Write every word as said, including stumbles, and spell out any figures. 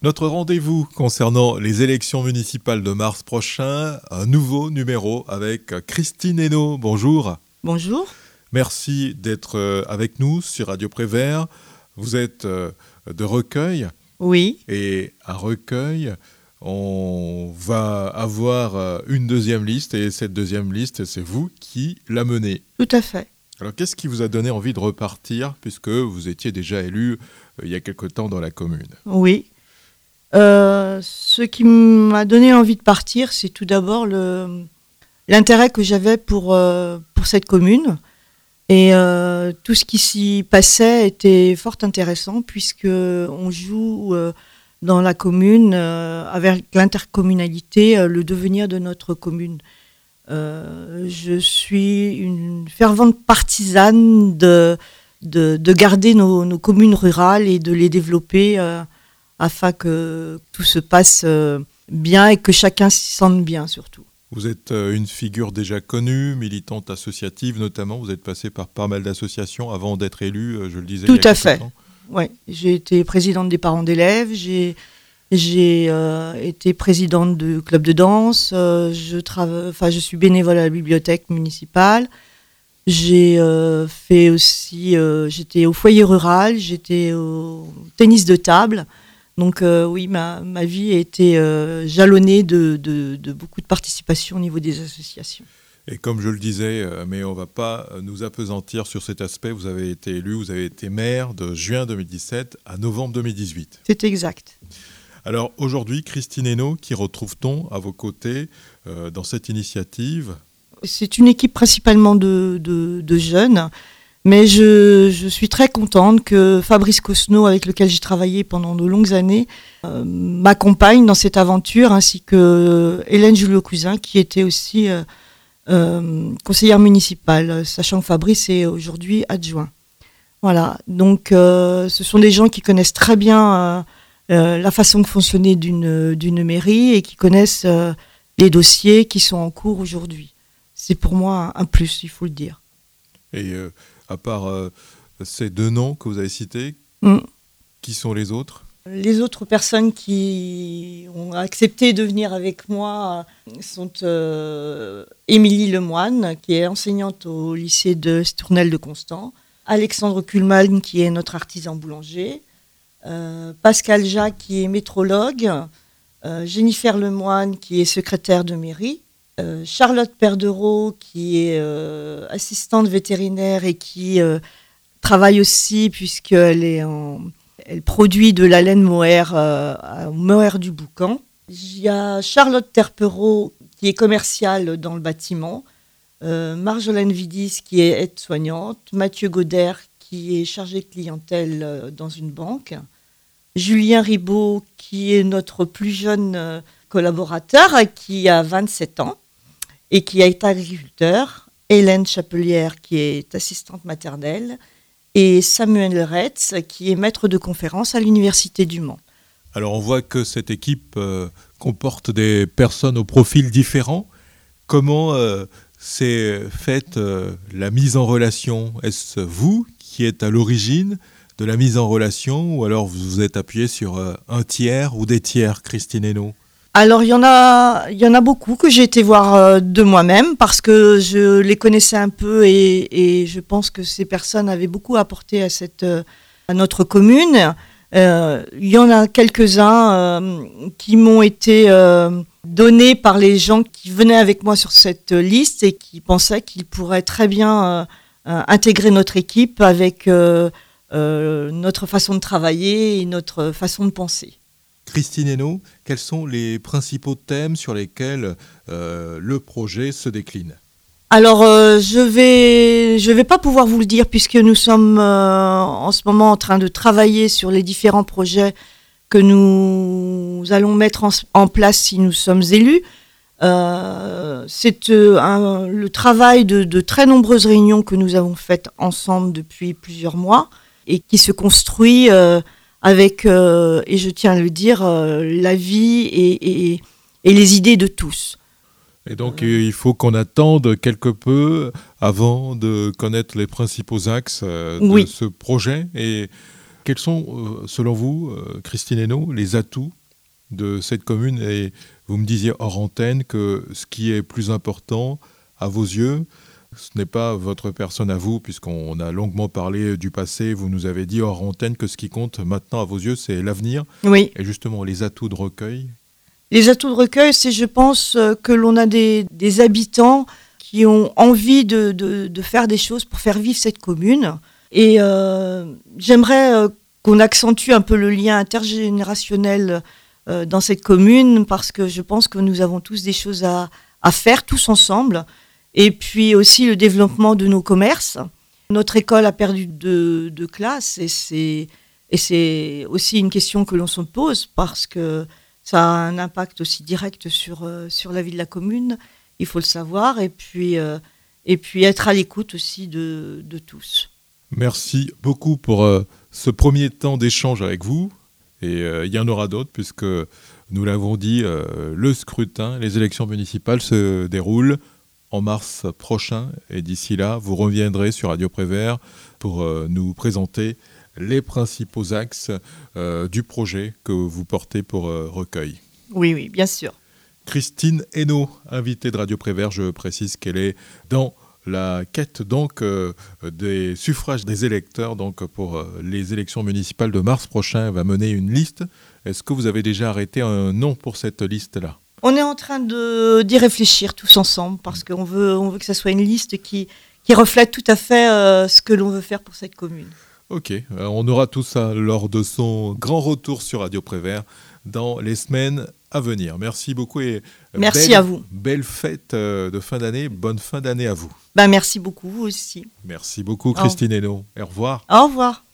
Notre rendez-vous concernant les élections municipales de mars prochain, un nouveau numéro avec Christine Hainaut. Bonjour. Bonjour. Merci d'être avec nous sur Radio Prévert. Vous êtes de Recueil. Oui. Et à Recueil, on va avoir une deuxième liste et cette deuxième liste, c'est vous qui la menez. Tout à fait. Alors, qu'est-ce qui vous a donné envie de repartir puisque vous étiez déjà élu euh, il y a quelque temps dans la commune ? Oui. Euh, ce qui m'a donné envie de partir, c'est tout d'abord le, l'intérêt que j'avais pour, euh, pour cette commune. Et euh, tout ce qui s'y passait était fort intéressant puisqu'on joue euh, dans la commune, euh, avec l'intercommunalité, euh, le devenir de notre commune. Euh, je suis une fervente partisane de, de, de garder nos, nos communes rurales et de les développer euh, afin que tout se passe euh, bien et que chacun s'y sente bien surtout. Vous êtes euh, une figure déjà connue, militante associative notamment. Vous êtes passée par pas mal d'associations avant d'être élue, euh, je le disais. Tout il y a à fait. temps. Ouais, j'ai été présidente des parents d'élèves, j'ai J'ai euh, été présidente du club de danse, euh, je, trava- enfin, je suis bénévole à la bibliothèque municipale, j'ai euh, fait aussi, euh, j'étais au foyer rural, j'étais au tennis de table, donc euh, oui, ma, ma vie a été euh, jalonnée de, de, de beaucoup de participation au niveau des associations. Et comme je le disais, euh, mais on ne va pas nous appesantir sur cet aspect, vous avez été élu, vous avez été maire de juin deux mille dix-sept à novembre deux mille dix-huit. C'est exact. Alors aujourd'hui, Christine Hainaut, qui retrouve-t-on à vos côtés euh, dans cette initiative ? C'est une équipe principalement de, de, de jeunes, mais je, je suis très contente que Fabrice Cosneau, avec lequel j'ai travaillé pendant de longues années, euh, m'accompagne dans cette aventure, ainsi que Hélène Julio-Cousin, qui était aussi euh, euh, conseillère municipale, sachant que Fabrice est aujourd'hui adjoint. Voilà, donc euh, ce sont des gens qui connaissent très bien euh, Euh, la façon de fonctionner d'une, d'une mairie et qui connaissent euh, les dossiers qui sont en cours aujourd'hui. C'est pour moi un, un plus, il faut le dire. Et euh, à part euh, ces deux noms que vous avez cités, mm. qui sont les autres ? Les autres personnes qui ont accepté de venir avec moi sont euh, Émilie Lemoine, qui est enseignante au lycée de Stournel de Constant, Alexandre Kuhlmann, qui est notre artisan boulanger, Euh, Pascal Jacques qui est métrologue, euh, Jennifer Lemoine qui est secrétaire de mairie, euh, Charlotte Perdereau qui est euh, assistante vétérinaire et qui euh, travaille aussi puisqu'elle est en, elle produit de la laine mohair euh, au Mohair du Boucan. Il y a Charlotte Terpereau qui est commerciale dans le bâtiment, euh, Marjolaine Vidis qui est aide-soignante, Mathieu Goder qui est chargé de clientèle dans une banque, Julien Ribaud, qui est notre plus jeune collaborateur, qui a vingt-sept ans et qui a été agriculteur, Hélène Chapelière, qui est assistante maternelle, et Samuel Retz, qui est maître de conférence à l'Université du Mans. Alors on voit que cette équipe euh, comporte des personnes au profil différent. Comment euh, s'est faite euh, la mise en relation ? Est-ce vous qui êtes à l'origine de la mise en relation ou alors vous vous êtes appuyé sur euh, un tiers ou des tiers, Christine Hainaut ? Alors il y en a, il y en a beaucoup que j'ai été voir euh, de moi-même parce que je les connaissais un peu et, et je pense que ces personnes avaient beaucoup apporté à, cette, euh, à notre commune. Euh, il y en a quelques-uns euh, qui m'ont été euh, donnés par les gens qui venaient avec moi sur cette liste et qui pensaient qu'ils pourraient très bien euh, euh, intégrer notre équipe avec euh, euh, notre façon de travailler et notre façon de penser. Christine Hainaut, quels sont les principaux thèmes sur lesquels euh, le projet se décline ? Alors, euh, je vais, je vais pas pouvoir vous le dire puisque nous sommes euh, en ce moment en train de travailler sur les différents projets que nous allons mettre en, en place si nous sommes élus. Euh, c'est euh, un, le travail de, de très nombreuses réunions que nous avons faites ensemble depuis plusieurs mois et qui se construit euh, avec, euh, et je tiens à le dire, euh, l'avis et, et, et les idées de tous. Et donc, euh, il faut qu'on attende quelque peu avant de connaître les principaux axes euh, de oui. ce projet. Et Quels sont, euh, selon vous, euh, Christine Hainaut, les atouts de cette commune? Et vous me disiez hors antenne que ce qui est plus important à vos yeux, ce n'est pas votre personne à vous, puisqu'on a longuement parlé du passé. Vous nous avez dit hors antenne que ce qui compte maintenant à vos yeux, c'est l'avenir. Oui. Et justement, les atouts de Recueil. Les atouts de Recueil, c'est, je pense, que l'on a des, des habitants qui ont envie de, de, de faire des choses pour faire vivre cette commune. Et euh, j'aimerais euh, qu'on accentue un peu le lien intergénérationnel euh, dans cette commune, parce que je pense que nous avons tous des choses à, à faire, tous ensemble. Et puis aussi le développement de nos commerces. Notre école a perdu de, de classes et c'est, et c'est aussi une question que l'on se pose parce que ça a un impact aussi direct sur, euh, sur la vie de la commune, il faut le savoir, et puis, euh, et puis être à l'écoute aussi de, de tous. Merci beaucoup pour euh, ce premier temps d'échange avec vous. Et euh, il y en aura d'autres puisque nous l'avons dit, euh, le scrutin, les élections municipales se déroulent en mars prochain, et d'ici là, vous reviendrez sur Radio Prévert pour euh, nous présenter les principaux axes euh, du projet que vous portez pour euh, Recueil. Oui, oui, bien sûr. Christine Hainaut, invitée de Radio Prévert, je précise qu'elle est dans la quête donc euh, des suffrages des électeurs donc pour euh, les élections municipales de mars prochain. Elle va mener une liste. Est-ce que vous avez déjà arrêté un nom pour cette liste-là ? On est en train de, d'y réfléchir tous ensemble parce qu'on veut, on veut que ça soit une liste qui, qui reflète tout à fait euh, ce que l'on veut faire pour cette commune. Ok, euh, on aura tout ça lors de son grand retour sur Radio Prévert dans les semaines à venir. Merci beaucoup et merci belle, à vous. Belle fête de fin d'année, bonne fin d'année à vous. Ben, merci beaucoup, vous aussi. Merci beaucoup Christine Hainaut. Au revoir. Au revoir.